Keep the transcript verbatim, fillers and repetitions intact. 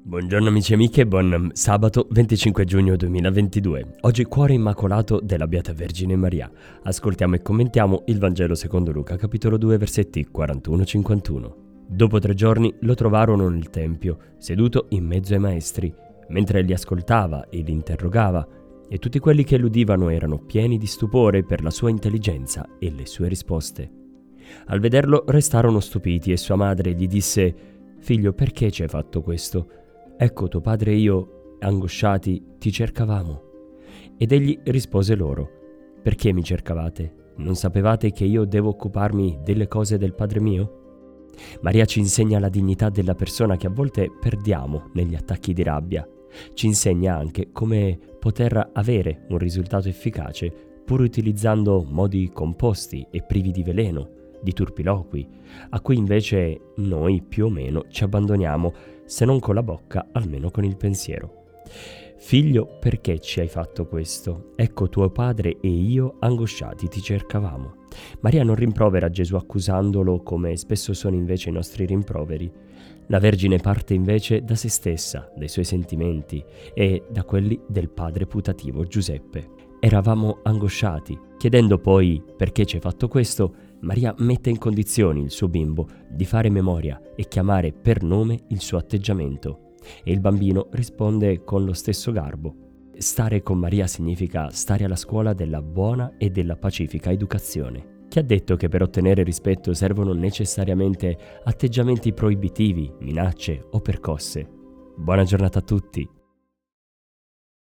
Buongiorno amici e amiche, buon sabato venticinque giugno duemilaventidue. Oggi cuore immacolato della Beata Vergine Maria. Ascoltiamo e commentiamo il Vangelo secondo Luca, capitolo due, versetti quarantuno cinquantuno. Dopo tre giorni lo trovarono nel tempio, seduto in mezzo ai maestri, mentre li ascoltava e li interrogava, e tutti quelli che l'udivano erano pieni di stupore per la sua intelligenza e le sue risposte. Al vederlo restarono stupiti e sua madre gli disse: «Figlio, perché ci hai fatto questo? Ecco, tuo padre e io, angosciati, ti cercavamo». Ed egli rispose loro: «Perché mi cercavate? Non sapevate che io devo occuparmi delle cose del Padre mio?» Maria ci insegna la dignità della persona che a volte perdiamo negli attacchi di rabbia. Ci insegna anche come poter avere un risultato efficace pur utilizzando modi composti e privi di veleno, di turpiloqui, a cui invece noi più o meno ci abbandoniamo, se non con la bocca, almeno con il pensiero. «Figlio, perché ci hai fatto questo? Ecco, tuo padre e io, angosciati, ti cercavamo». Maria non rimprovera Gesù accusandolo come spesso sono invece i nostri rimproveri. La Vergine parte invece da se stessa, dai suoi sentimenti e da quelli del padre putativo Giuseppe. Eravamo angosciati. Chiedendo poi perché ci hai fatto questo, Maria mette in condizioni il suo bimbo di fare memoria e chiamare per nome il suo atteggiamento. E il bambino risponde con lo stesso garbo. Stare con Maria significa stare alla scuola della buona e della pacifica educazione. Chi ha detto che per ottenere rispetto servono necessariamente atteggiamenti proibitivi, minacce o percosse? Buona giornata a tutti!